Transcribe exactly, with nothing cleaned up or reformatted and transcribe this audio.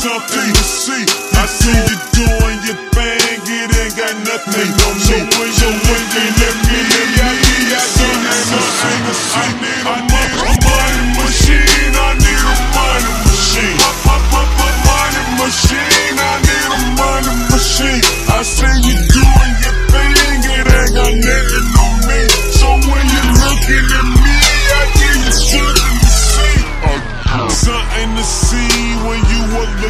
something to see. I see you doing your thing, it ain't got nothing on me. So when you let me in,